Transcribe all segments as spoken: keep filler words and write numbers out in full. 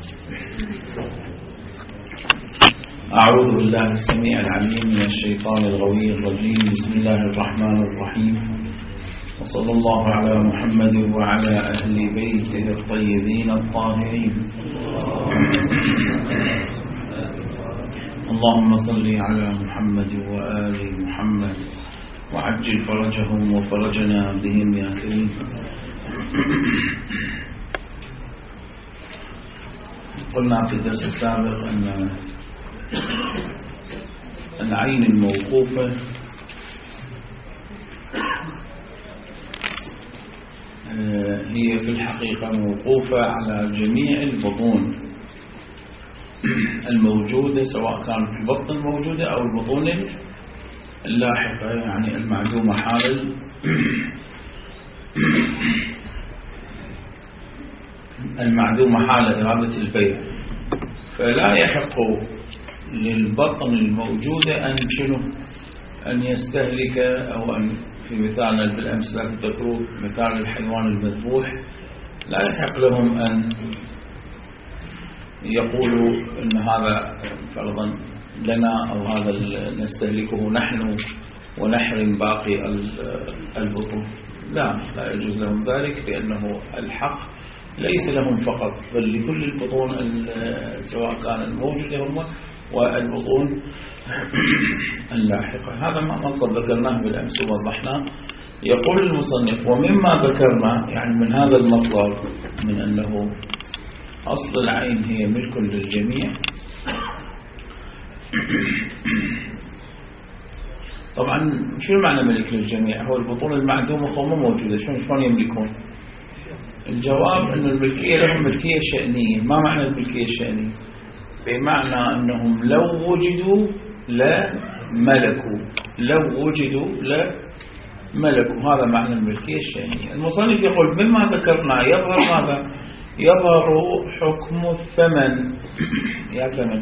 أعوذ بالله السميع العليم من الشيطان الغوي الرجيم. بسم الله الرحمن الرحيم، وصلى الله على محمد وعلى أهل بيته الطيبين الطاهرين. اللهم صل على محمد وآل محمد وعجل فرجهم وفرجنا بهم يا كريم. قلنا في الدرس السابق أن العين الموقوفة هي في الحقيقة موقوفة على جميع البطون الموجودة، سواء كانت البطن الموجودة أو البطون اللاحقة، يعني المعدومة حال المعدومة حال إرادة البيع. فلا يحق للبطن الموجودة أن شنو أن يستهلك، أو أن في مثالنا بالأمس لا تذكروا مثال الحيوان المذبوح، لا يحق لهم أن يقولوا أن هذا فرضا لنا أو هذا نستهلكه نحن ونحرم باقي البطون. لا لا يجوز لهم ذلك، لأنه الحق ليس لهم فقط، بل لكل البطون سواء كان الموجودة هم والبطون اللاحقة. هذا ما قد ذكرناه بالأمس ووضحناه. يقول المصنف: ومما ذكرنا، يعني من هذا المطلب، من أنه أصل العين هي ملك للجميع. طبعا شو معنى ملك للجميع؟ هو البطون المعدومة قوم موجودة، شلون شلون يملكون؟ الجواب أن الملكية لهم ملكية شأنية. ما معنى الملكية الشأنية؟ بمعنى أنهم لو وجدوا لا ملكوا، لو وجدوا لا ملكوا. هذا معنى الملكية الشأنية. المصنف يقول: مما ذكرنا يظهر ماذا؟ يظهر حكم الثمن. يا ثمن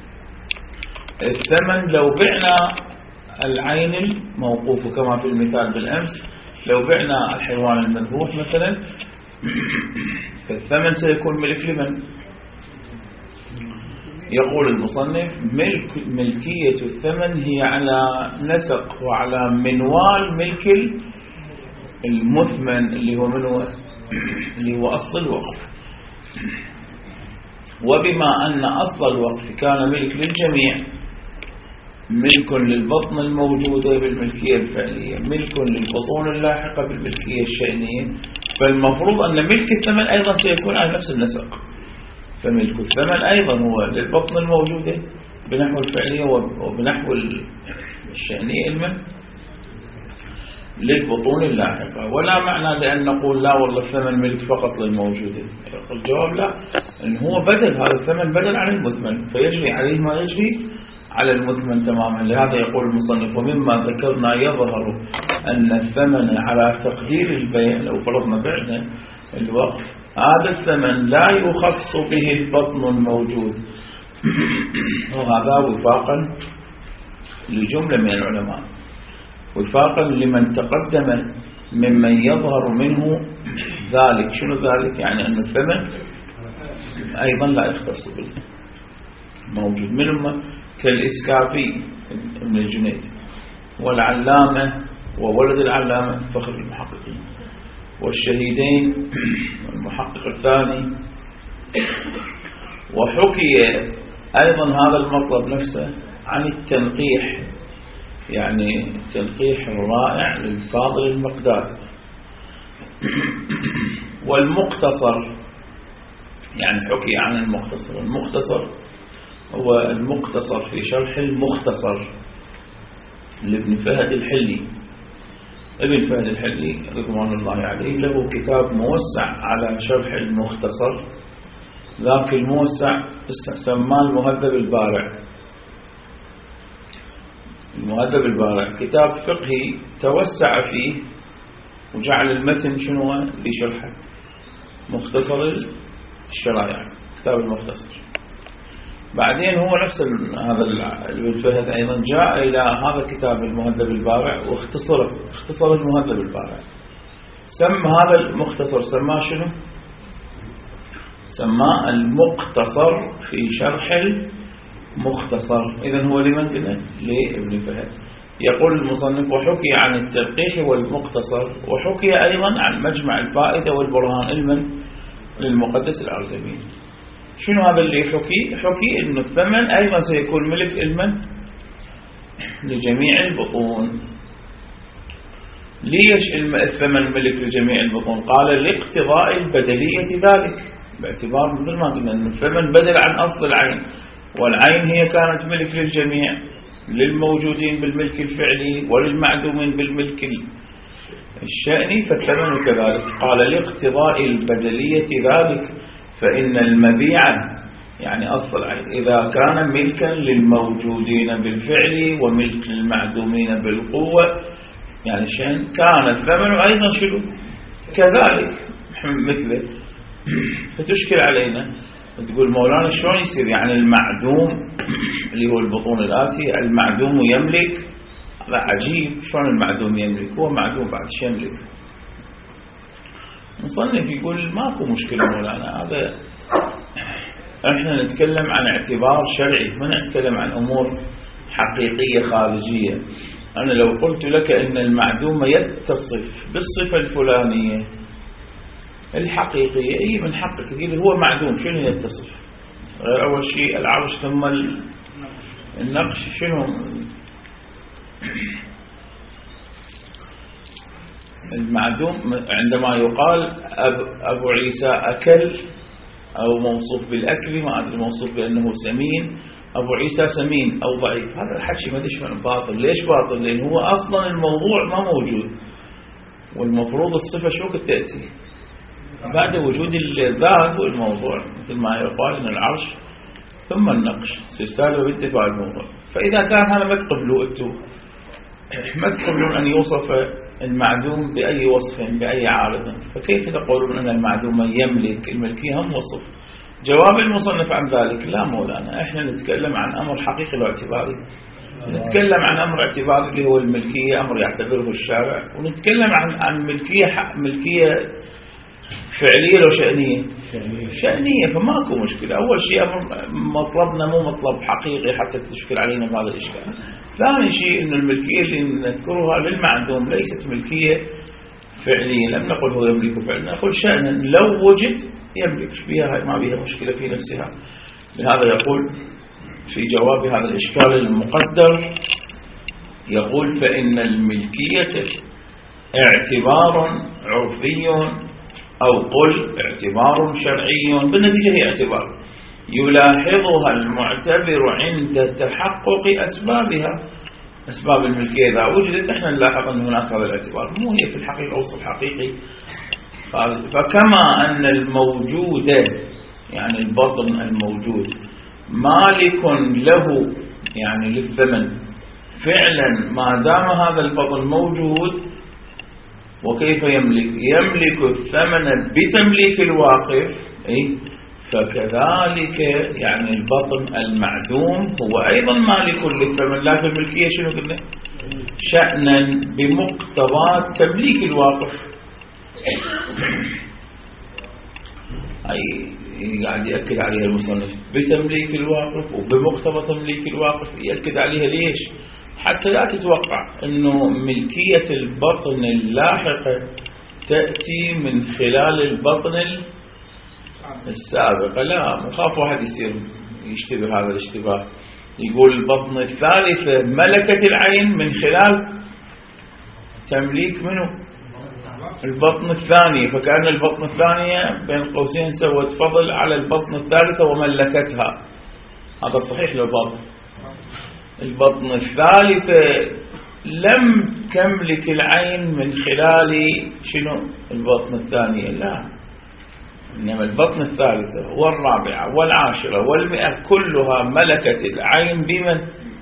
الثمن لو بعنا العين الموقوف كما في المثال بالأمس، لو بعنا الحيوان المذبوح مثلا، فالثمن سيكون ملك لمن؟ يقول المصنف: ملك ملكية الثمن هي على نسق وعلى منوال ملك المثمن اللي هو منه اللي هو أصل الوقف. وبما أن أصل الوقف كان ملك للجميع، ملك للبطن الموجودة بالملكية الفعلية، ملك للبطون اللاحقة بالملكية الشأنية، فالمفروض أن ملك الثمن أيضا سيكون على نفس النسق. فملك الثمن أيضا هو للبطن الموجودة بنحو الفعلية وبنحو الشأنية المن للبطون اللاحقة. ولا معنى لأن نقول لا والله الثمن ملك فقط للموجودة. الجواب لا، إن هو بدل، هذا الثمن بدل عن المثمن، فيجري عليه ما يجري على المثمن تماما. لهذا يقول المصنف: ومما ذكرنا يظهر أن الثمن على تقدير البيع، لو فرضنا بعنا الوقف، هذا الثمن لا يخص به البطن الموجود. وهذا وفاقا لجملة من العلماء، وفاقا لمن تقدم ممن يظهر منه ذلك. شنو ذلك؟ يعني أن الثمن أيضا لا يختص بالموجود، منهم كالإسكافي ابن الجنيد، والعلامة وولد العلامة فخر المحققين، والشهيدين والمحقق الثاني. وحكي أيضا هذا المطلب نفسه عن التنقيح، يعني التنقيح الرائع للفاضل المقداد. والمقتصر، يعني حكي عن المختصر. المختصر هو المقتصر في شرح المختصر لابن فهد الحلي. ابن فهد الحلي رضوان الله عليه له كتاب موسع على شرح المختصر، ذاك الموسع سماه المهذب البارع. المهذب البارع كتاب فقهي توسع فيه وجعل المتن شنو لشرحه، مختصر الشرائع، كتاب المختصر. بعدين هو نفس هذا ابن فهد أيضا جاء إلى هذا الكتاب المهذب البارع واختصره، اختصر المهذب البارع. سمى هذا المختصر سماه شنو؟ سماه المقتصر في شرح المختصر. إذن هو لمن قلنا؟ لابن فهد. يقول المصنف: وحكي عن التلقيح والمقتصر، وحكي أيضا عن مجمع الفائدة والبرهان المن للمقدس الأرزبيلي. شنو هذا اللي حكي؟ حكي إنه الثمن أيضا سيكون ملك المن لجميع البطون. ليش الثمن ملك لجميع البطون؟ قال: لاقتضاء البدلية ذلك، باعتبار مثل ما قلنا أن الثمن بدل عن أصل العين، والعين هي كانت ملك للجميع، للموجودين بالملك الفعلي وللمعدومين بالملك الشأني، فالثمن كذلك. قال: لاقتضاء البدلية ذلك، فإن المبيع يعني أصل العين إذا كان ملكا للموجودين بالفعل وملك للمعدومين بالقوة يعني شأن، كان الثمن أيضا شنو كذلك مثله. فتشكل علينا، تقول مولانا شلون يصير يعني المعدوم اللي هو البطون الآتي المعدوم يملك؟ هذا عجيب، شلون المعدوم يملك؟ هو معدوم بعد شو يملك؟ مصنف يقول ماكو مشكلة مولانا، هذا احنا نتكلم عن اعتبار شرعي، ما نتكلم عن امور حقيقية خارجية. انا لو قلت لك ان المعدوم يتصف بالصفة الفلانية الحقيقية، اي من حقك تقول هو معدوم. شنو يتصف؟ اول شيء العرش ثم النقش. شنو المعدوم؟ عندما يقال أبو عيسى أكل أو موصوف بالأكل، ما أدري موصوف بأنه سمين، أبو عيسى سمين أو ضعيف، هذا الحكي ما دش من باطل. ليش باطل؟ لأن هو أصلا الموضوع ما موجود، والمفروض الصفة شو كنت تأتي بعد وجود الذات والموضوع، مثل ما يقال إن العرش ثم النقش سلسال وبالدفاع الموضوع. فإذا كان هذا ما تقبلوا أنتم، ما تقبلون أن يوصف المعدوم بأي وصف بأي عارض، فكيف تقولون أن المعدوم يملك؟ الملكية هم وصف. جواب المصنف عن ذلك: لا مولانا، احنا نتكلم عن أمر حقيقي واعتباري، نتكلم عن أمر اعتباري اللي هو الملكية، أمر يعتبره الشارع، ونتكلم عن عن ملكية ملكية فعلية لو شأنية شأنية، فماكو مشكلة. أول شيء مطلبنا مو مطلب حقيقي حتى تشكل علينا هذا الإشكال. ثاني شيء إنه الملكية اللي نذكرها للمعدوم ليست ملكية فعلية، لم نقل هو يملك فعلا، نقول شأنا لو وجد يملك فيها، ما بها مشكلة في نفسها. لهذا يقول في جواب هذا الإشكال المقدر، يقول: فإن الملكية اعتبار عرفي أو قل اعتبار شرعي، بالنتيجة هي اعتبار يلاحظها المعتبر عند تحقق أسبابها. أسباب الملكية إذا وجدت احنا نلاحظ أن هناك هذا الاعتبار، مو هي في الحقيقة وصف حقيقي. فكما أن الموجود يعني البطن الموجود مالك له يعني للثمن فعلا ما دام هذا البطن موجود، وكيف يملك؟ يملك الثمن بتمليك الواقف، أي فكذلك يعني البطن المعدوم هو أيضا مالك للثمن، لكن الملكية شنو قلنا؟ شأنا بمقتضى تمليك الواقف. أي قاعد يأكد عليها المصنف بتمليك الواقف وبمقتضى تمليك الواقف، يأكد عليها ليش؟ حتى لا تتوقع أنه ملكية البطن اللاحقة تأتي من خلال البطن السابقة، لا، مخاف واحد يصير يشتبه هذا الاشتباه، يقول البطن الثالثة ملكة العين من خلال تمليك منه البطن الثاني، فكأن البطن الثانية بين قوسين سوت فضل على البطن الثالثة وملكتها. هذا صحيح لو باطل. البطن الثالثة لم تملك العين من خلال شنو البطن الثانية، لا، إنما البطن الثالثة والرابعة والعاشرة والمئة كلها ملكت العين بمن؟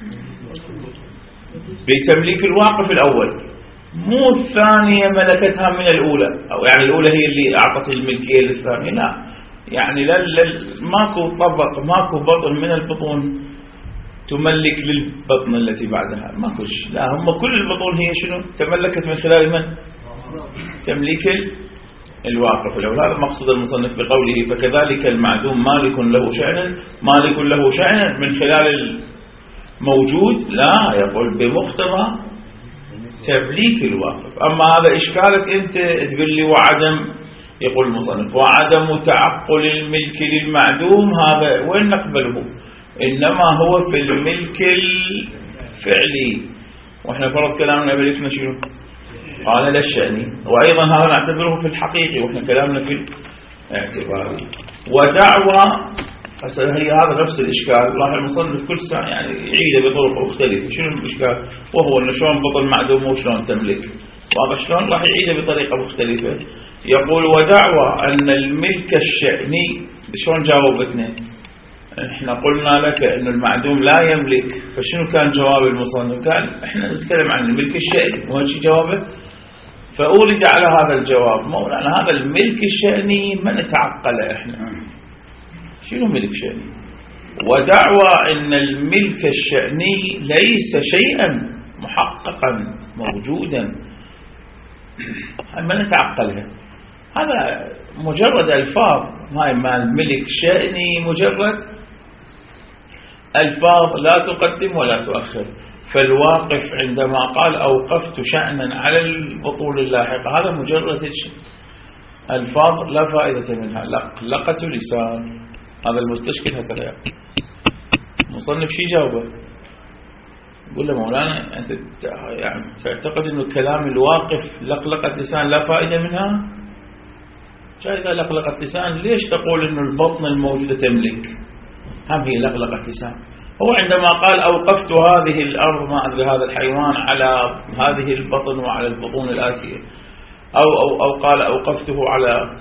بتمليك الواقف الأول، مو الثانية ملكتها من الأولى، أو يعني الأولى هي اللي أعطت الملكية للثانية، لا، يعني لا ماكو طبق ماكو بطن من البطون تملك للبطن التي بعدها، ماكوش، لا، هم كل البطون هي شنو تملكت من خلال من؟ تمليك الواقف له. هذا مقصد المصنف بقوله فكذلك المعدوم مالك له شأن مالك له شأن من خلال الموجود، لا، يقول بمقتضى تمليك الواقف. أما هذا إشكالك أنت تقول لي وعدم، يقول المصنف وعدم تعقل الملك للمعدوم، هذا وين نقبله؟ إنما هو في الملك الفعلي، وإحنا فرض كلامنا بلكنا شنو؟ قال لا الشأني، وأيضا هذا نعتبره في الحقيقي، وإحنا كلامنا في الاعتباري. ودعوة هي هذا نفس الإشكال، راح المصنف كل ساعة يعني يعيده بطرق مختلفة. شنو الإشكال؟ وهو أنه شلون بطل معدوم وشلون تملك، وهذا شلون راح يعيده بطريقة مختلفة. يقول ودعوة أن الملك الشأني، شلون جاوبتنا؟ احنا قلنا لك أن المعدوم لا يملك، فشنو كان جواب المصنف؟ قال احنا نتكلم عن الملك الشأني، وهذا شي جوابه. فأورد على هذا الجواب مولانا هذا الملك الشأني ما نتعقله احنا، شنو ملك شأني؟ ودعوى أن الملك الشأني ليس شيئا محققا موجودا، ما نتعقلها، هذا مجرد ألفاظ. هاي ما الملك شأني مجرد ألفاظ لا تقدم ولا تؤخر. فالواقف عندما قال أوقفت شأنا على البطول اللاحقة، هذا مجرد ألفاظ لا فائدة منها، لقلقة لسان. هذا المستشكل هكذا مصنف شي جاوبه؟ يقول له مولانا أنت يعني تعتقد أنه كلام الواقف لقلقة لسان لا فائدة منها؟ إذا لقلقة لسان ليش تقول أنه البطن الموجودة تملك؟ هم هي لقلقة لسان. هو عندما قال أوقفت هذه الأرض ما أدري هذا الحيوان على هذه البطن وعلى البطون الآتية، أو, أو, أو قال أوقفته على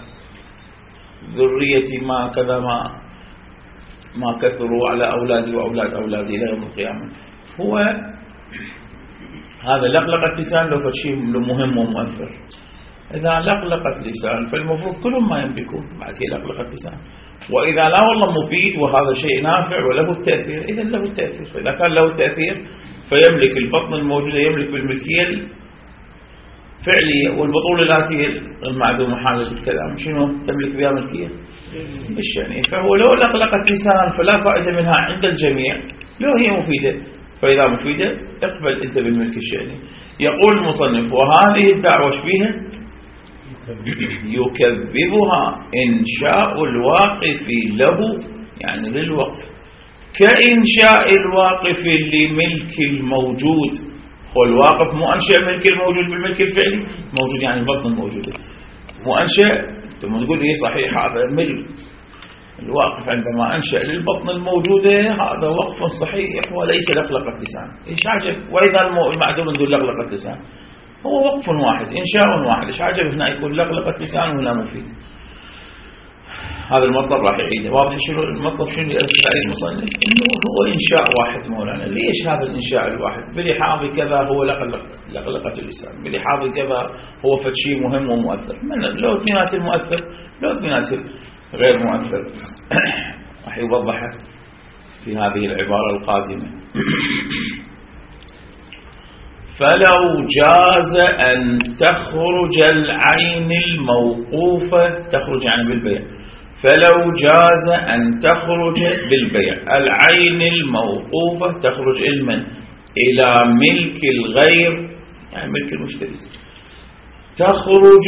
ذريتي ما كذا ما ما كثروا على أولادي وأولاد أولادي إلى يوم القيامة، هو هذا لقلقة لسان لو فشي مهم ومؤثر. إذا لقلقة لسان فالمفروض كلهم ما يملكون بعد هي لقلقة لسان. وإذا لا والله مفيد وهذا شيء نافع وله التأثير، إذا له التأثير. فإذا كان له التأثير فيملك البطن الموجودة، يملك بالملكية الفعلية، والبطول الآتية المعدوم حال الكلام شنو تملك بها ملكية الشأنية. فهو لو لقلقة لسان فلا فائدة منها عند الجميع، لو هي مفيدة، فإذا مفيدة اقبل أنت بالملك الشأني. يقول المصنف وهذه الدعوة فيها يكذبها إنشاء الواقف له، يعني للوقف، كإنشاء الواقف لملك الموجود. هو الواقف مو أنشأ ملك الموجود بالملك الفعلي، موجود يعني البطن الموجودة مو أنشأ. ثم تقول إيه صحيح هذا ملك الواقف عندما أنشأ للبطن الموجودة، هذا وقف صحيح وليس لقلقة لسان. إيش عجب؟ وإذا المعدوم نقول لقلقة لسان، هو وقف واحد إنشاء واحد، إيش عجب هنا يكون لقلقة لسان ولا مفيد؟ هذا المطلب راح يعيده. واضح شنو المطلب؟ شنو اللي أرسل عليه المصنف؟ إنه هو إنشاء واحد مولانا. ليش هذا الإنشاء الواحد؟ بلحاظ كذا هو لقلقة اللسان، بلحاظ كذا هو فد شيء مهم ومؤثر. من لو اثنينات المؤثر لو اثنينات غير مؤثر راح يوضحها في هذه العبارة القادمة. فلو جاز أن تخرج العين الموقوفة، تخرج يعني بالبيع، فلو جاز أن تخرج بالبيع العين الموقوفة، تخرج علما إلى ملك الغير يعني ملك المشتري، تخرج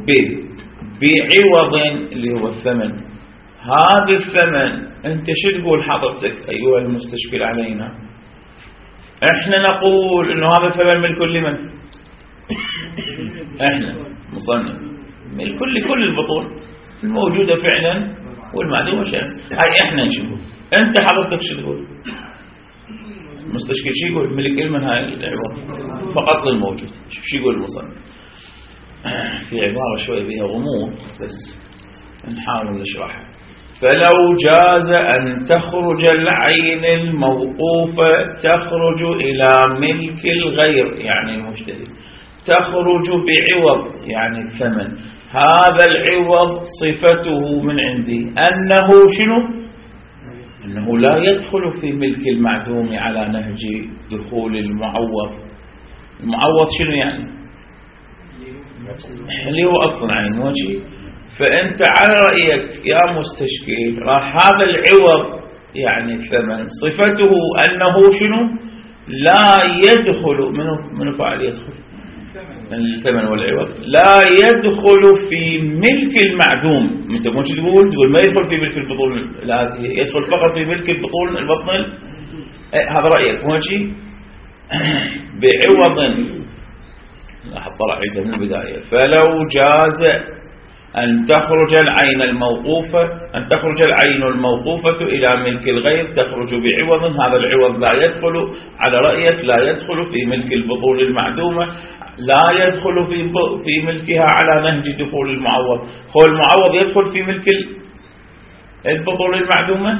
بعوض اللي هو الثمن. هذا الثمن أنت شو تقول حضرتك أيها المستشكل علينا؟ احنا نقول انه هذا الثمن ملك لمن؟ احنا مصنف ملك لكل البطون الموجودة فعلا والمعدومة شأن. هاي احنا نشوفه. انت حضرتك شو تقول؟ المستشكل شو يقول؟ ملك لمن هاي العبارة؟ فقط للموجود. شو يقول المصنف؟ في عبارة شوي بها غموض بس نحاول نشرحها. فلو جاز أن تخرج العين الموقوفة، تخرج إلى ملك الغير يعني المشتري، تخرج بعوض يعني الثمن. هذا العوض صفته من عندي أنه شنو؟ أنه لا يدخل في ملك المعدوم على نهج دخول المعوض. المعوض شنو يعني؟ اللي هو أصلا عين وشي فأنت على رأيك يا مستشكل راح هذا العوض يعني الثمن صفته أنه شنو لا يدخل منه منه فعل يدخل الثمن والعوض لا يدخل في ملك المعدوم. انت مو تقول تقول ما يدخل في ملك البطون الآتية، يدخل فقط في ملك البطون البطن. هذا رأيك مو شيء بعوض. لاحظ طلع عيده من البداية. فلو جاز أن تخرج العين الموقوفة أن تخرج العين الموقوفة إلى ملك الغير تخرج بعوض، هذا العوض لا يدخل على رأيك لا يدخل في ملك البطول المعدومة، لا يدخل في في ملكها على نهج دخول المعوض. هو المعوض يدخل في ملك البطول المعدومة؟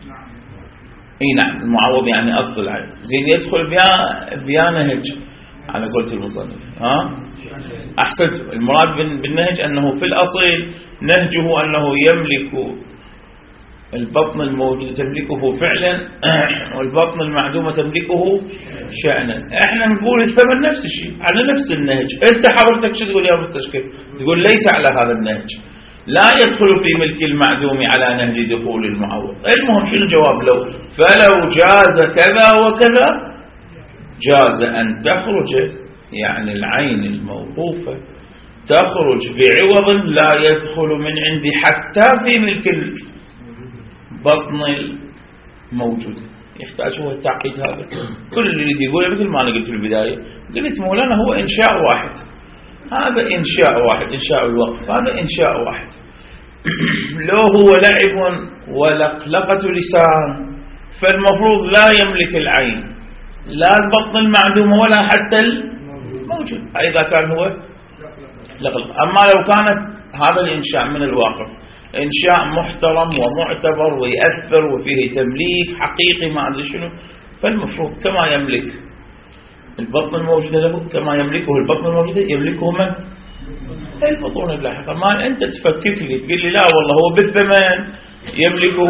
اي نعم المعوض يعني أصل العين زين يدخل بيا بيا نهج على قولة المصنف. ها أحسنت. المراد بالنهج أنه في الأصل نهجه أنه يملك البطن الموجود تملكه فعلا والبطن المعدومة تملكه شأنا. احنا نقول الثمن نفس الشيء على نفس النهج. انت حضرتك شو تقول يا مستشكل؟ تقول ليس على هذا النهج، لا يدخل في ملك المعدوم على نهج دخول المعوض. المهم شنو الجواب؟ لو فلو جاز كذا وكذا جاز أن تخرج يعني العين الموقوفة تخرج بعوض لا يدخل من عندي حتى في ملك البطن الموجود. يحتاج هو التعقيد هذا. كل اللي يقوله مثل ما أنا قلت في البداية، قلت مولانا هو إنشاء واحد، هذا إنشاء واحد، إنشاء الوقف هذا إنشاء واحد. لو هو لعب ولقلقة لسان فالمفروض لا يملك العين لا البطن المعدوم ولا حتى الموجود إذا كان هو لقلق. أما لو كانت هذا الإنشاء من الواقف إنشاء محترم ومعتبر ويأثر وفيه تمليك حقيقي ما أدري شنو، فالمفروض كما يملك البطن الموجود له كما يملكه البطن الموجود يملكه من؟ البطون اللاحقة. ما أنت تفكك لي تقول لي لا والله هو بالثمن يملكه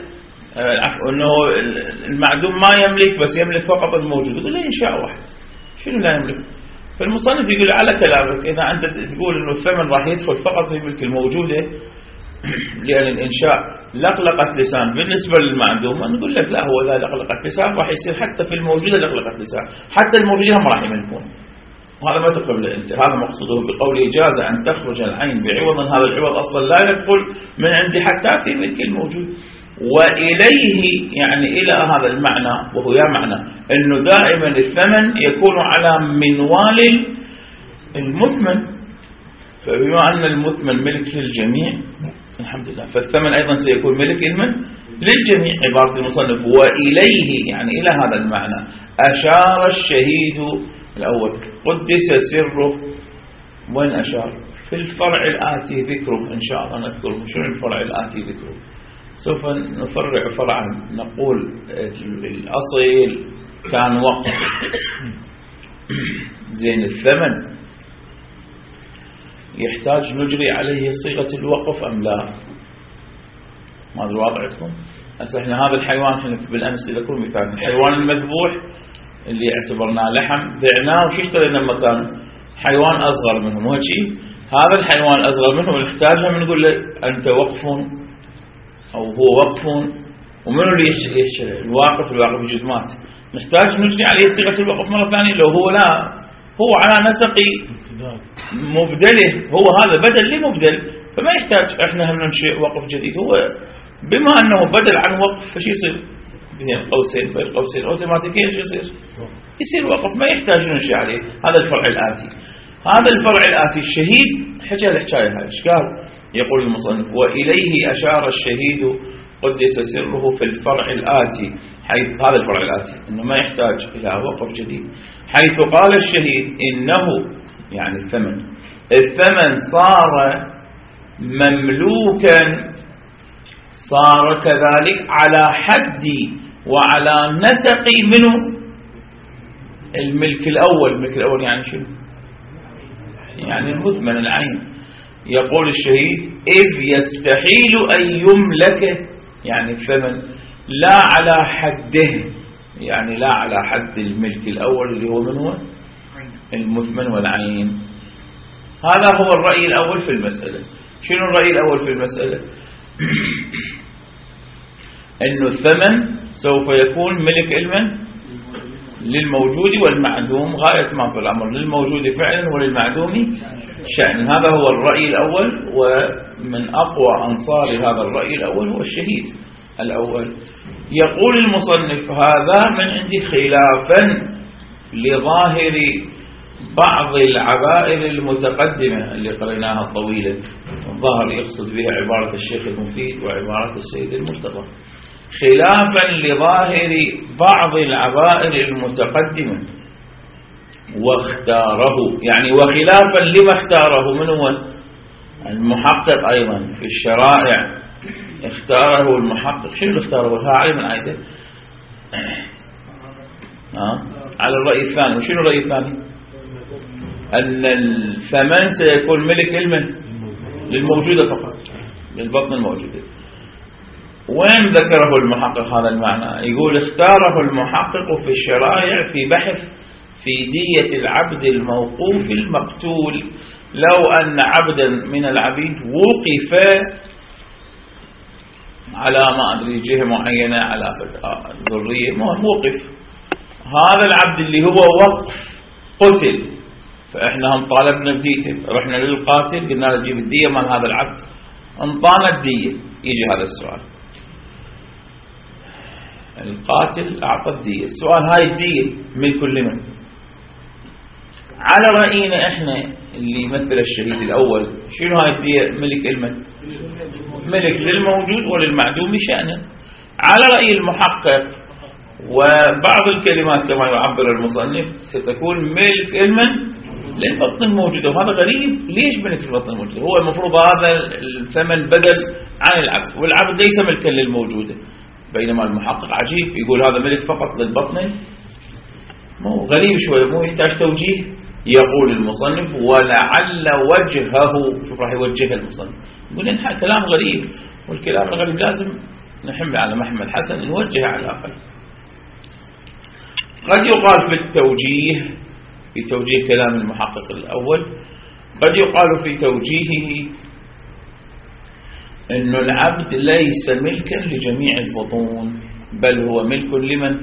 أنه المعدوم ما يملك بس يملك فقط الموجود. يقول لي إنشاء واحد شنو لا يملك؟ فالمصنف يقول على كلامك إذا أنت تقول أنه الثمن راح يدخل فقط في ملك الموجودة لأن الإنشاء لقلقة لسان بالنسبة للمعدوم، نقول لك لا هو لا لقلقة لسان راح يصير حتى في الموجودة لقلقة لسان، حتى الموجودة هم راح يملكون. وهذا ما تقبل أنت. هذا مقصوده بقوله جاز أن تخرج العين بعوض، هذا العوض أصلا لا يدخل من عندي حتى في ملك الموجود. وإليه يعني إلى هذا المعنى وهو يا معنى أنه دائما الثمن يكون على منوال المثمن، فبما أن المثمن ملك للجميع الحمد لله فالثمن أيضا سيكون ملك المن للجميع. عبارة المصنف وإليه يعني إلى هذا المعنى أشار الشهيد الأول قدس سره. وين أشار؟ في الفرع الآتي ذكره إن شاء الله نذكره. شنو الفرع الآتي ذكره؟ سوف نفرع فرعا نقول الأصل كان وقف زين الثمن يحتاج نجري عليه صيغة الوقف أم لا؟ ما أدري واضعتكم. هسه احنا هذا الحيوان كنا بالأمس لكم مثال الحيوان المذبوح اللي اعتبرناه لحم بعناه وش اشترينا مكانه حيوان أصغر منه مو شيء. هذا الحيوان الأصغر منه نحتاجها من نقول له أنت وقف أو هو وقف ومنه اللي يشتري الواقف الواقف يجوز مات نحتاج نجري عليه صيغة الوقف مرة ثانية. لو هو لا هو على نسق مبدله هو هذا بدل لمبدل فما يحتاج احنا هم ننشئ وقف جديد. هو بما أنه بدل عن وقف فش يصير بين قوسين بين قوسين اوتوماتيكيا شو يصير يصير وقف ما يحتاج ننشئ عليه. هذا الفرع الآتي. هذا الفرع الآتي الشهيد حكى الحكاية هاي ايش قال؟ يقول المصنف وإليه أشار الشهيد قدس سره في الفرع الآتي حيث هذا الفرع الآتي إنه ما يحتاج إلى وقف جديد حيث قال الشهيد إنه يعني الثمن الثمن صار مملوكا صار كذلك على حد وعلى نسق منه الملك الأول. الملك الأول يعني شنو؟ يعني المثمن العين. يقول الشهيد إذ يستحيل أن يملك يعني الثمن لا على حده يعني لا على حد الملك الأول اللي هو من هو المثمن والعين. هذا هو الرأي الأول في المسألة. شنو الرأي الأول في المسألة؟ أنه الثمن سوف يكون ملك علما للموجود والمعدوم غاية ما في الأمر، للموجود فعلا وللمعدوم شأن. هذا هو الرأي الأول، ومن أقوى أنصار هذا الرأي الأول هو الشهيد الأول. يقول المصنف هذا من عندي خلافا لظاهر بعض العبائر المتقدمة اللي قريناها الطويلة، الظاهر يقصد بها عبارة الشيخ المفيد وعبارة السيد المرتضى، خلافا لظاهر بعض العبائر المتقدمة واختاره، يعني وخلافا لما اختاره من هو المحقق أيضا في الشرائع، اختاره المحقق. شنو اختاره؟ ها علم العايدة آه. على الرأي الثاني. وشنو الرأي الثاني؟ أن الثمن سيكون ملك علما للموجودة فقط، للبطن الموجودة. وين ذكره المحقق هذا المعنى؟ يقول اختاره المحقق في الشرائع في بحث في دية العبد الموقوف المقتول. لو أن عبدا من العبيد وقف على ما أدري جهة معينة، على ذرية موقف، هذا العبد اللي هو وقف قتل، فإحنا هم طالبنا بديته، رحنا للقاتل قلنا له جيب الدية مال هذا العبد، انطانا الدية. يجي هذا السؤال، القاتل أعطى الدية، السؤال هاي الدية ملك لمن؟ على رأينا إحنا اللي يمثل الشهيد الأول، شنو هاي الدية ملك لمن؟ ملك للموجود وللمعدوم شأنه. على رأي المحقق وبعض الكلمات كما يعبر المصنف ستكون ملك لمن؟ للبطن الموجود. وهذا غريب، ليش ملك البطن الموجود؟ هو المفروض هذا الثمن بدل عن العبد، والعبد ليس ملكا للموجودة، بينما المحقق عجيب يقول هذا ملك فقط للبطن. مو غريب شوي، مو يحتاج توجيه. يقول المصنف ولعل وجهه، شوف راح يوجه المصنف، يقول إن كلام غريب، والكلام الغريب لازم نحمل على محمد حسن نوجه على الأقل. قد يقال في التوجيه، في توجيه كلام المحقق الأول، قد يقال في توجيهه أن العبد ليس ملكا لجميع البطون، بل هو ملك لمن؟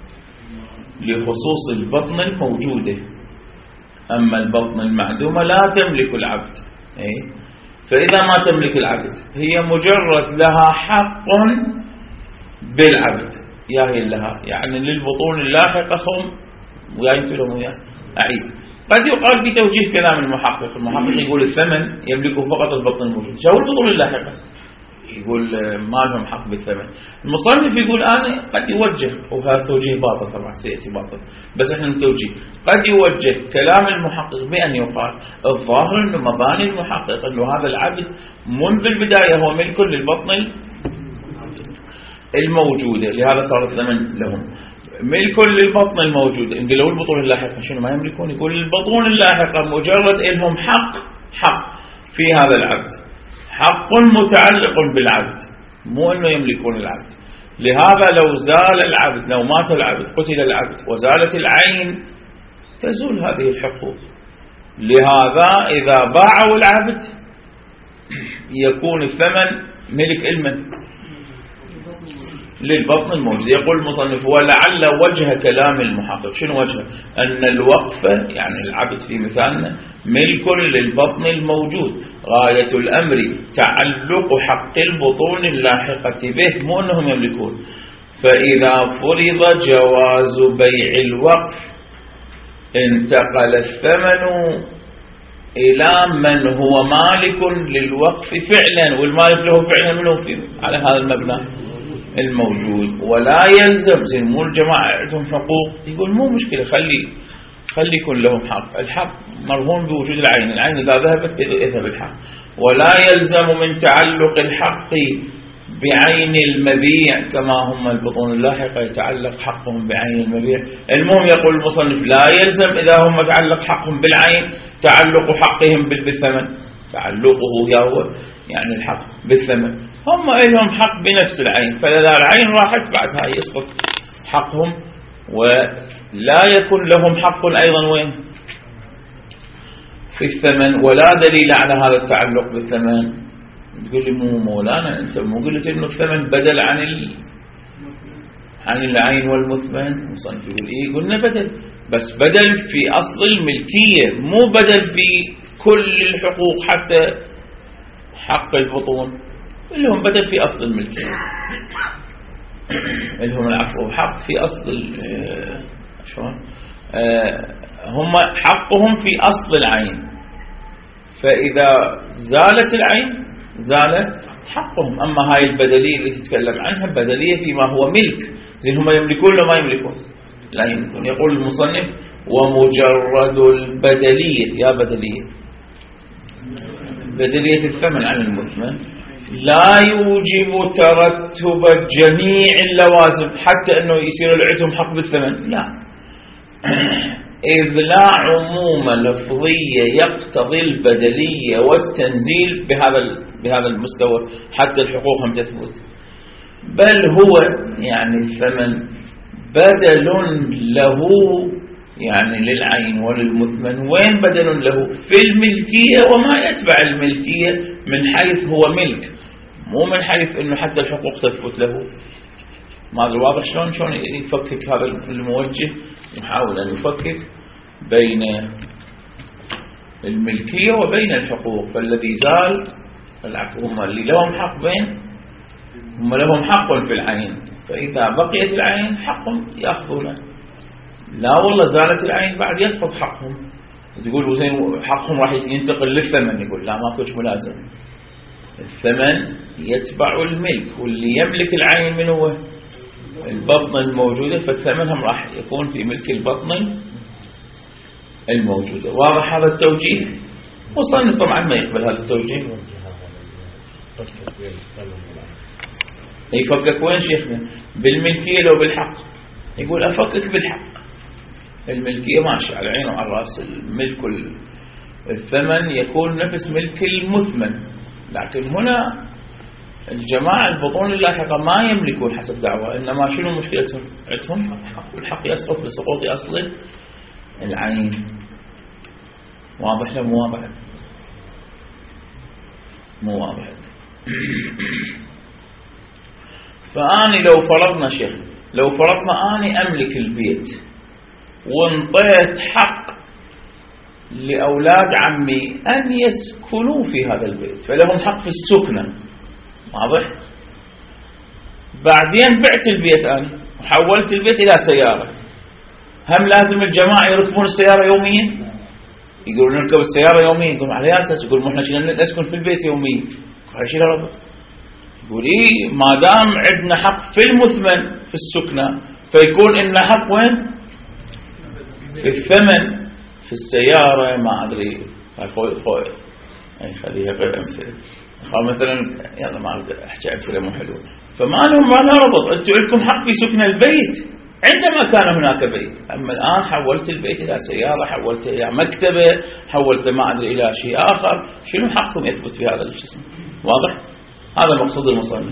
لخصوص البطن الموجودة. أما البطن المعدومة لا تملك العبد، فإذا ما تملك العبد هي مجرد لها حق بالعبد، يا هي لها يعني للبطون اللاحقة هم وياينتوا لهم وياه. أعيد، قد يقال في توجيه كلام المحقق، المحقق يقول الثمن يملكه فقط البطن الموجود، شو البطون اللاحقة؟ يقول ما لهم حق بالثمن. المصنف يقول أنا قد يوجه، وهذا توجيه باطل طبعا سيأتي باطل، بس احنا نتوجيه، قد يوجه كلام المحقق بأن يقال الظاهر أنه مباني المحقق أنه هذا العبد منذ البداية هو ملك للبطن الموجودة، لهذا صار الثمن لهم ملك للبطن الموجودة. إن قالوا البطون اللاحقة شنو ما يملكون؟ يقول البطون اللاحقة مجرد إلهم حق حق في هذا العبد، حق متعلق بالعبد، مو أنه يملكون العبد. لهذا لو زال العبد، لو مات العبد، قتل العبد، وزالت العين، تزول هذه الحقوق. لهذا إذا باعوا العبد يكون الثمن ملك المن للبطن الموجود. يقول المصنف ولعل وجه كلام المحقق، شنو وجهه؟ أن الوقف يعني العبد في مثالنا ملك للبطن الموجود، غاية الأمر تعلق حق البطون اللاحقة به، مو أنهم يملكون. فإذا فرض جواز بيع الوقف انتقل الثمن إلى من هو مالك للوقف فعلا، والمالك له فعلا منه في على هذا المبنى الموجود. ولا يلزم زي مو الجماعة عندهم حقوق، يقول مو مشكلة، خلي خلي يكون لهم حق، الحق مرهون بوجود العين، العين إذا ذهبت يذهب الحق. ولا يلزم من تعلق الحق بعين المبيع كما هم البطون اللاحقة يتعلق حقهم بعين المبيع. المهم يقول المصنف لا يلزم إذا هم تعلق حقهم بالعين تعلق حقهم بالثمن، تعلقه هو يعني الحق بالثمن، هم لهم حق بنفس العين، فإذا العين راحت بعد هاي يسقط حقهم، ولا يكون لهم حق أيضا وين في الثمن ولا دليل على هذا التعلق بالثمن. تقول لي مو مولانا أنت مو قلت إنه الثمن بدل عن ال... عن العين والمثمن؟ مصنف يقول إيه، قلنا بدل، بس بدل في أصل الملكية، مو بدل في كل الحقوق حتى حق البطون، اللي هم بدل في أصل الملكية، اللي هم العفو حق في أصل شلون هم حقهم في أصل العين، فإذا زالت العين زال حقهم. أما هاي البدلية اللي تتكلم عنها بدلية فيما هو ملك، زين هم يملكون ولا ما يملكون؟ لا يملكون. يقول المصنف ومجرد البدلية، يا بدلية بدلية الثمن عن المثمن لا يوجب ترتب جميع اللوازم، حتى أنه يصير لعندهم حق بالثمن، لا، إذ لا عموم لفظية يقتضي البدلية والتنزيل بهذا بهذا المستوى حتى الحقوق هم تثبت، بل هو يعني الثمن بدل له يعني للعين وللمثمن. وين بدل له؟ في الملكية وما يتبع الملكية من حيث هو ملك، مو من حيث أنه حتى الحقوق تثبت له. ما هذا واضح شلون شلون يفكك هذا الموجه، يحاول أن يفكك بين الملكية وبين الحقوق. فالذي زال العفو هم اللي لهم حق بين هم لهم حق في العين، فإذا بقيت العين حقهم يأخذونه. لا والله زالت العين بعد يسقط حقهم، تقول زين حقهم راح ينتقل للثمن، يقول لا ماكوش ملازم، الثمن يتبع الملك، واللي يملك العين من هو؟ البطن الموجودة، فالثمن هم راح يكون في ملك البطن الموجودة. واضح هذا التوجيه؟ وصلنا طبعا ما يقبل هذا التوجيه. يفكك وين شيخنا؟ بالملكية لو بالحق؟ يقول أفكك بالحق، الملكية ماشي على العين وعلى الرأس، الملك الثمن يكون نفس ملك المثمن، لكن هنا الجماعة البطون اللاحقة ما يملكون حسب دعوة، إنما شنو مشكلتهم؟ عندهم حق، والحق يسقط بسقوط أصل العين. واضح له مو واضح؟ مو واضح. فأني لو فرضنا شيخ، لو فرضنا أني أملك البيت وانطيت حق لأولاد عمي أن يسكنوا في هذا البيت، فلهم حق في السكنة، واضح؟ بعدين بعت البيت أنا وحولت البيت إلى سيارة، هم لازم الجماعة يركبون السيارة يوميا؟ يقولون نركب السيارة يوميا، يقولون على أساس، يقولون احنا شنو نسكن في البيت يوميا، هاي شيء ربط. يقول إيه ما دام عندنا حق في المثمن في السكنة، فيكون إننا حق وين؟ في الثمن في السيارة. ما أدري خوي خوي أي خليها غير أمثلة، مثلا يلا ما أقدر أحكي أمثلة مو حلوة. فما لهم ما لا ربط، أنتم لكم حق في سكن البيت عندما كان هناك بيت، أما الآن حولت البيت إلى سيارة، حولت إلى مكتبة، حولت ما أدري إلى شيء آخر، شنو حقكم يثبت في هذا الجسم؟ واضح؟ هذا مقصود المصنف.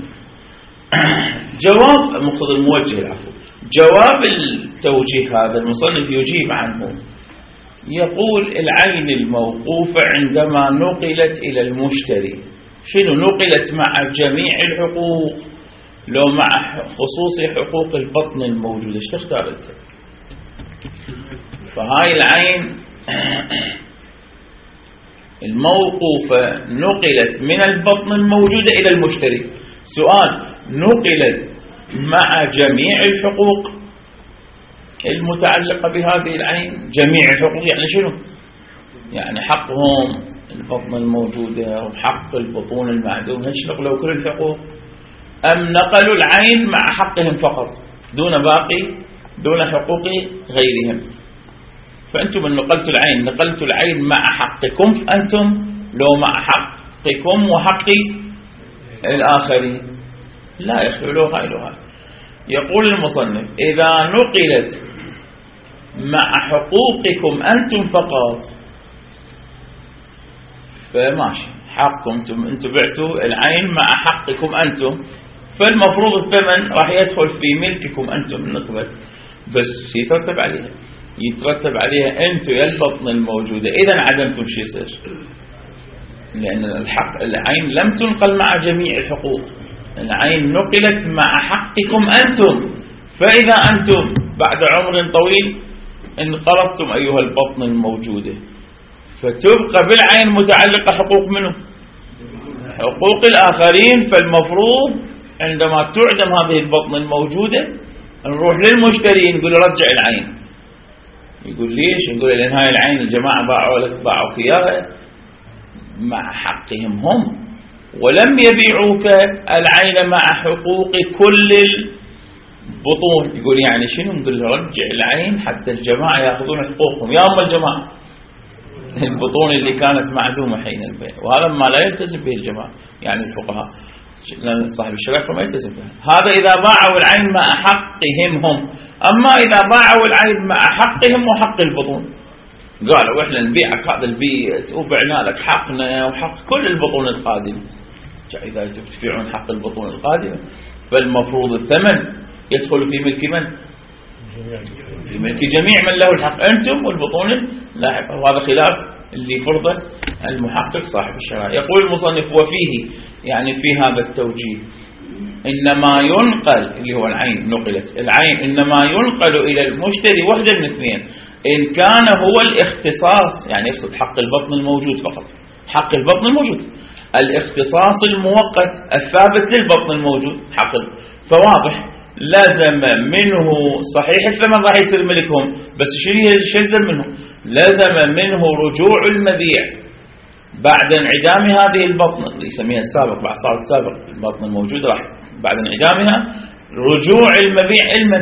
جواب مقصود الموجه العفو، جواب التوجيه هذا المصنف يجيب عنه، يقول العين الموقوفة عندما نقلت إلى المشتري، شنو نقلت؟ مع جميع الحقوق لو مع خصوص حقوق البطن الموجودة؟ ايش تختار انت؟ فهاي العين الموقوفة نقلت من البطن الموجودة إلى المشتري. سؤال، نقلت مع جميع الحقوق المتعلقة بهذه العين؟ جميع الحقوق يعني شنو؟ يعني حقهم البطن الموجودة وحق البطون المعدومة، ايش نقلوا كل الحقوق؟ أم نقلوا العين مع حقهم فقط دون باقي دون حقوق غيرهم؟ فأنتم من نقلتوا العين نقلتوا العين مع حقكم أنتم لو مع حقكم وحق الآخرين؟ لا يخلو غيرها. يقول المصنف إذا نقلت مع حقوقكم أنتم فقط فماشي، حقكم أنتم بعتوا العين مع حقكم أنتم، فالمفروض الثمن راح يدخل في ملككم أنتم النقبة، بس يترتب عليها يترتب عليها أنتم يا البطن الموجودة، إذا عدمتم شو يصير؟ لأن الحق العين لم تنقل مع جميع الحقوق، العين نقلت مع حقكم أنتم، فإذا أنتم بعد عمر طويل انقرضتم أيها البطن الموجودة، فتبقى بالعين متعلقة حقوق منه؟ حقوق الآخرين. فالمفروض عندما تعدم هذه البطن الموجودة نروح للمشتري نقول رجع العين. يقول ليش؟ نقول لأن هاي العين الجماعة باعوا لك باعوك إياها مع حقهم هم، ولم يبيعوك العين مع حقوق كل البطون. يقول يعني شنو؟ نقول رجع العين حتى الجماعة يأخذون حقوقهم يا أم الجماعة، البطون اللي كانت معدومة حين البيع. وهذا ما لا يلتزم به الجماعة يعني الفقهاء، صاحب الشريعة ما يلتزم به. هذا إذا باعوا العين مع حقهم هم. أما إذا باعوا العين مع حقهم وحق البطون، قالوا إحنا نبيعك هذا البيت وبعنا لك حقنا وحق كل البطون القادمة، إذا تبيعون حق البطون القادمة فالمفروض الثمن يدخل في ملك من؟ في ملك جميع من له الحق، أنتم والبطون اللاحقة. وهذا خلاف اللي فرضه المحقق صاحب الشرائع. يقول المصنف وفيه يعني في هذا التوجيه إنما ينقل، اللي هو العين نقلت، العين إنما ينقل إلى المشتري وحدة من اثنين، إن كان هو الاختصاص، يعني يقصد حق البطن الموجود فقط، حق البطن الموجود، الاختصاص المؤقت الثابت للبطن الموجود حق، فواضح لازم منه صحيح الثمن راح يصير ملكهم، بس شو يلزم منه؟ لازم منه رجوع المبيع بعد انعدام هذه البطن اللي يسميها السابق، بعد صارت سابق البطن الموجود راح بعد انعدامها رجوع المبيع المن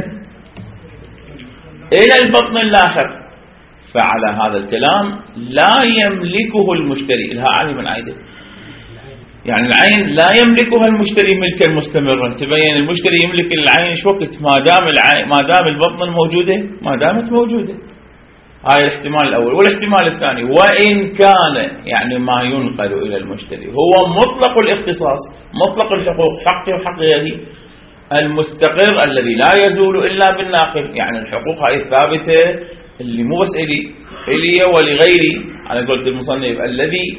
إلى البطن اللاحق. فعلى هذا الكلام لا يملكه المشتري، لها عالم عايده، يعني العين لا يملكها المشتري ملكا مستمرا. تبين المشتري يملك العين ايش وقت؟ ما دام العين ما دام البطن الموجوده ما دامت موجوده. هاي الاحتمال الاول. والاحتمال الثاني وان كان يعني ما ينقل الى المشتري هو مطلق الاختصاص، مطلق الحقوق، حقي وحق غيري، المستقر الذي لا يزول الا بالناقل، يعني الحقوق هاي الثابته اللي مو بس الي الي ولغيري على قولة المصنف الذي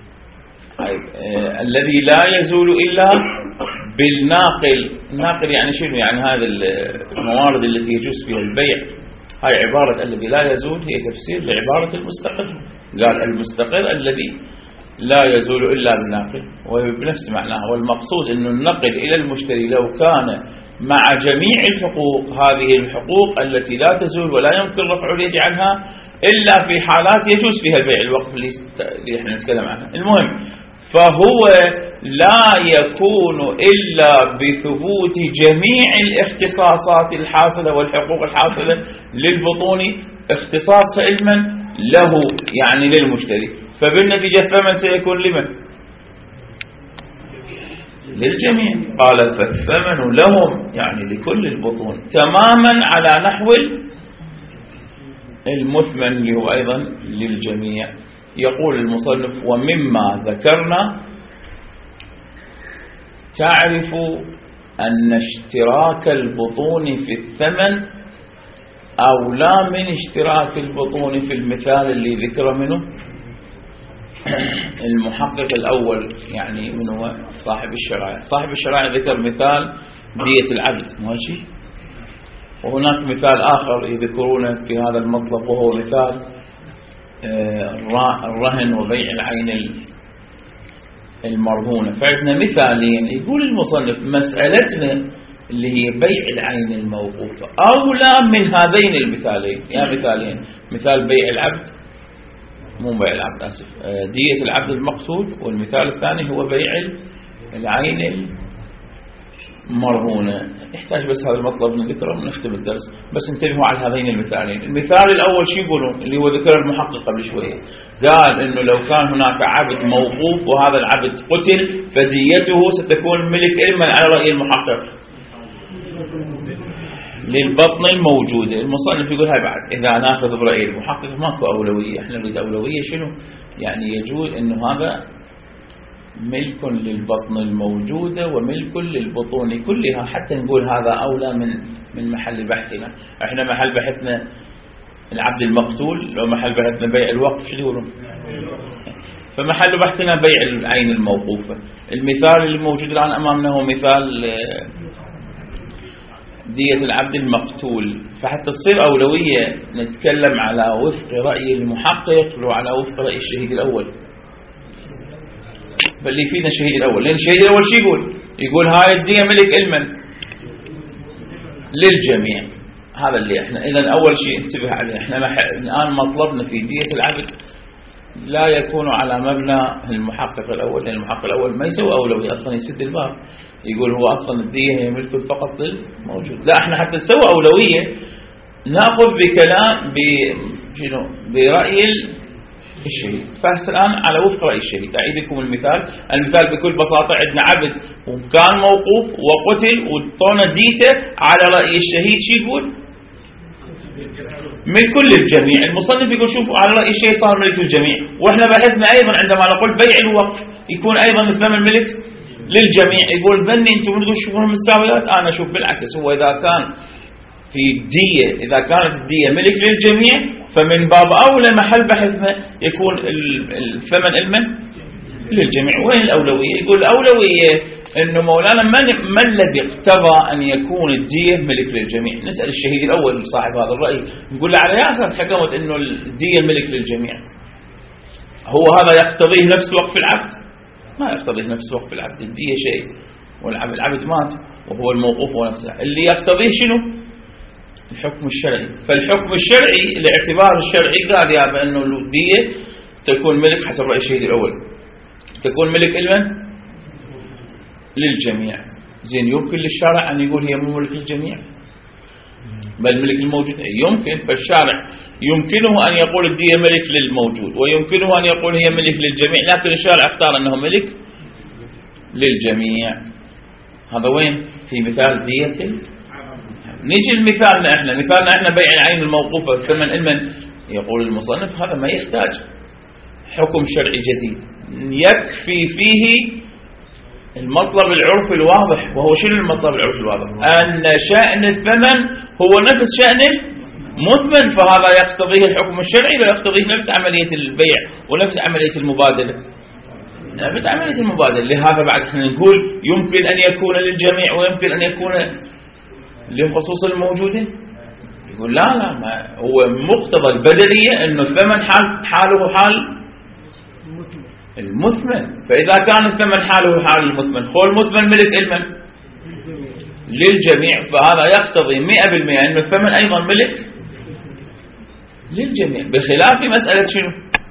آه الذي لا يزول إلا بالناقل. الناقل يعني شنو؟ يعني هذا الموارد التي يجوز فيها البيع. هاي عبارة الذي لا يزول هي تفسير لعبارة المستقر، قال المستقر الذي لا يزول إلا بالناقل، وبنفس معناها. والمقصود أن النقل إلى المشتري لو كان مع جميع الحقوق، هذه الحقوق التي لا تزول ولا يمكن رفع اليد عنها إلا في حالات يجوز فيها البيع الوقف اللي احنا نتكلم عنها. المهم فهو لا يكون إلا بثبوت جميع الاختصاصات الحاصلة والحقوق الحاصلة للبطون، اختصاص علما له يعني للمشتري. فبالنتيجة الثمن سيكون لمن؟ للجميع. قال فالثمن لهم يعني لكل البطون تماما على نحو المثمن اللي هو أيضا للجميع. يقول المصنف ومما ذكرنا تعرف أن اشتراك البطون في الثمن أولى من اشتراك البطون في المثال اللي ذكر منه المحقق الأول، يعني من هو صاحب الشرائع. صاحب الشرائع ذكر مثال دية العبد ماشي، وهناك مثال آخر يذكرونه في هذا المطلب وهو مثال الرهن وبيع العين المرهونة. فعندنا مثالين. يقول المصنف مسألتنا اللي هي بيع العين الموقوفة أولى من هذين المثالين. يا مثالين، مثال بيع العبد مو بيع العبد آسف دية العبد المقصود، والمثال الثاني هو بيع العين المرهونة. يحتاج بس هذا المطلب نذكره ونختم الدرس، بس انتبهوا على هذين المثالين. المثال الأول شو يقولون اللي هو ذكر المحقق قبل شوية، قال إنه لو كان هناك عبد موقوف وهذا العبد قتل فديته ستكون ملك علما على رأي المحقق للبطن الموجودة. المصنف يقول هاي بعد إذا ناخذ برأي المحقق ماكو أولوية، احنا نريد أولوية شنو؟ يعني يجوز إنه هذا ملك للبطن الموجودة وملك للبطون كلها، حتى نقول هذا أولى من من محل بحثنا. احنا محل بحثنا العبد المقتول لو محل بحثنا بيع الوقف شو يقولون؟ فمحل بحثنا بيع العين الموقوفة. المثال اللي موجود الآن أمامنا هو مثال دية العبد المقتول. فحتى تصير أولوية نتكلم على وفق رأي المحقق لو على وفق رأي الشهيد الأول. فاللي فينا الشهيد الأول، لأن الشهيد الأول شو يقول؟ يقول هاي الدية ملك علما للجميع. هذا اللي احنا إذن أول شيء انتبه عليه. احنا الآن مطلبنا في دية العبد لا يكون على مبنى المحقق الأول، لأن المحقق الأول ما يسوي أولوية أصلا، يسد الباب يقول هو أصلا الدية هي ملك فقط للموجود. لا، احنا حتى نسوي أولوية نأخذ بكلام برأي الشهيد. فهس الآن على وفق رأي الشهيد. أعيد لكم المثال. المثال بكل بساطة عندنا عبد وكان موقوف وقتل وطونا ديته على رأي الشهيد شو يقول؟ من كل الجميع. المصنف يقول شوفوا على رأي الشيء صار ملك الجميع. واحنا بحثنا ايضا عندما نقول بيع الوقف يكون ايضا الثمن ملك للجميع. يقول ظني انتم بدكم تشوفون المساويات، انا اشوف بالعكس. هو اذا كان في الدية، اذا كانت الدية ملك للجميع فمن باب اولى محل بحثنا يكون الثمن المن للجميع. وين الاولوية؟ يقول الاولوية انه مولانا من ما الذي اقتضى ان يكون الدية ملك للجميع؟ نسأل الشهيد الاول صاحب هذا الرأي نقول له على ياسر حكمت انه الدية ملك للجميع، هو هذا يقتضيه نفس وقف العبد؟ ما يقتضيه نفس وقف العبد. الدية شيء والعبد العبد مات وهو الموقوف هو نفسه. اللي يقتضيه شنو؟ الحكم الشرعي. فالحكم الشرعي الاعتبار الشرعي قال يا بأنه الدية تكون ملك حسب رأي الشهيد الاول، تكون ملك المن للجميع. زين، يمكن للشارع أن يقول هي مو ملك للجميع بل ملك الموجود؟ يمكن. فالشارع يمكنه أن يقول الدية ملك للموجود ويمكنه أن يقول هي ملك للجميع، لكن الشارع اختار أنه ملك للجميع. هذا وين؟ في مثال دية. نيجي لمثالنا احنا. مثالنا احنا بيع العين الموقوفة ثمن المن. يقول المصنف هذا ما يحتاج حكم شرعي جديد، يكفي فيه المطلب العرفي الواضح. وهو شنو المطلب العرفي الواضح؟ أن شأن الثمن هو نفس شأن المثمن، فهذا يقتضيه الحكم الشرعي لا يقتضيه نفس عملية البيع ونفس عملية المبادلة، نفس عملية المبادلة. لهذا بعد احنا نقول يمكن أن يكون للجميع ويمكن أن يكون لخصوص الموجودين. يقول لا لا، ما هو مقتضى البدلية أنه الثمن حال حاله حال المثمن. فإذا كان الثمن حاله حال المثمن هو المثمن ملك المن للجميع، فهذا يقتضي مئة بالمئة أن الثمن أيضا ملك للجميع. بخلاف مسألة شنو؟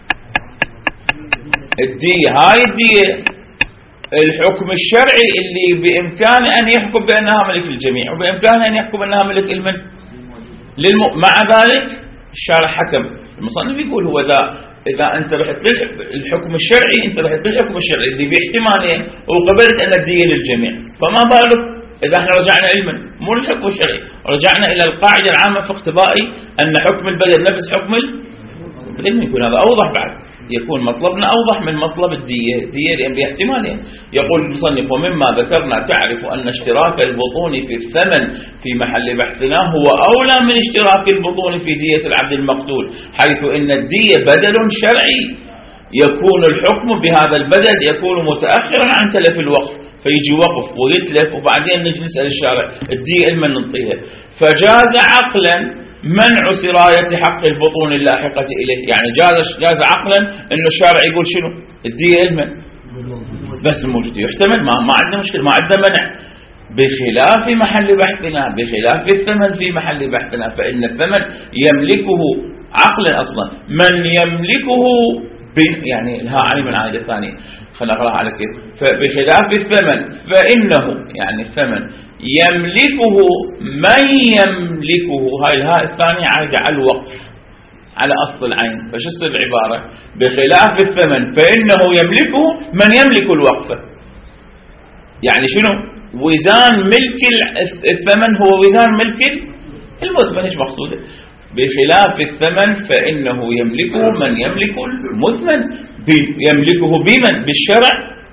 الدية. هاي الدية الحكم الشرعي اللي بإمكانه أن يحكم بأنها ملك للجميع وبإمكانه أن يحكم بأنها ملك المن للم... مع ذلك الشارع حكم. المصنف يقول هو ذا إذا أنت رحت الحكم الشرعي، أنت رحت الحكم الشرعي اللي باحتمالين وقبلت أن الدية للجميع، فما بالك إذا احنا رجعنا علما مو الحكم الشرعي، رجعنا إلى القاعدة العامة في اقتضائي أن حكم البدل نفس حكم البدل. يكون هذا أوضح، بعد يكون مطلبنا أوضح من مطلب الدية. الدية لأن باحتمالين. يقول المصنف ومما ذكرنا تعرف أن اشتراك البطون في الثمن في محل بحثنا هو أولى من اشتراك البطون في دية العبد المقتول، حيث إن الدية بدل شرعي يكون الحكم بهذا البدل يكون متأخرا عن تلف الوقف، فيجي وقف ويتلف وبعدين نجي نسأل الشارع الدية إلما ننطيها. فجاز عقلا منع سراية حق البطون اللاحقة إليه. يعني جاز جاز عقلا إنه الشارع يقول شنو؟ الدية علما بس الموجود يحتمل، ما ما عندنا مشكلة، ما عندنا منع. بخلاف محل بحثنا، بخلاف الثمن في محل بحثنا، فإن الثمن يملكه عقلا أصلا من يملكه يعني لها علم من عائدة ثانية. خلنا نقرأ على كيف. فبخلاف الثمن فإنه يعني الثمن يملكه من يملكه. هاي الهاء الثانية عائدة على الوقف على أصل العين. فشو تصير العبارة؟ بخلاف الثمن فإنه يملكه من يملك الوقف. يعني شنو؟ وزان ملك الثمن هو وزان ملك المثمن. ايش مقصوده؟ بخلاف الثمن فإنه يملكه من يملك المثمن. يملكه بمن؟ بالشرع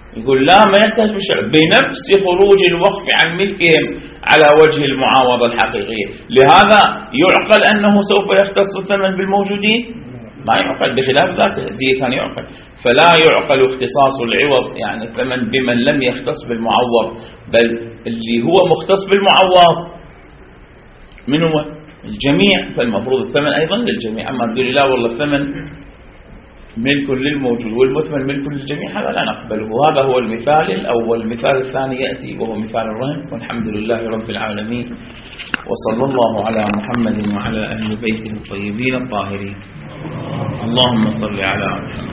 يقول لا ما يحتاج بالشرع بنفس خروج الوقف عن ملكهم على وجه المعاوضة الحقيقية. لهذا يعقل أنه سوف يختص الثمن بالموجودين؟ ما يعقل، بخلاف ذاك الدية كان يعقل. فلا يعقل اختصاص العوض يعني الثمن بمن لم يختص بالمعوض، بل اللي هو مختص بالمعوض من هو؟ الجميع، فالمفروض الثمن أيضا للجميع. أما تقول لا والله الثمن ملك للموجود والمثمن ملك للجميع، هذا لا نقبله. هذا هو المثال الأول. المثال الثاني يأتي وهو مثال الرهن. والحمد لله رب العالمين، وصلى الله على محمد وعلى أهل بيته الطيبين الطاهرين. اللهم صل على محمد.